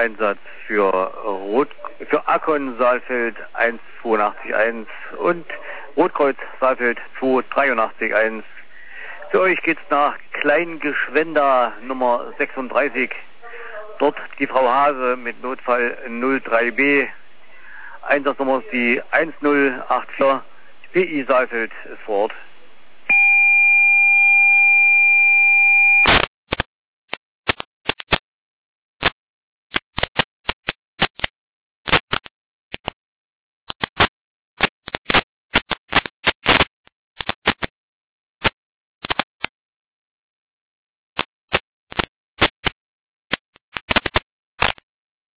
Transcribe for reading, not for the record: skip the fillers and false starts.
Einsatz für Akkon Saalfeld 182.1 und Rotkreuz Saalfeld 283.1. Für euch geht's nach Kleingeschwenda Nummer 36. Dort die Frau Hase mit Notfall 03B. Einsatznummer ist die 1084. PI Saalfeld ist vor Ort.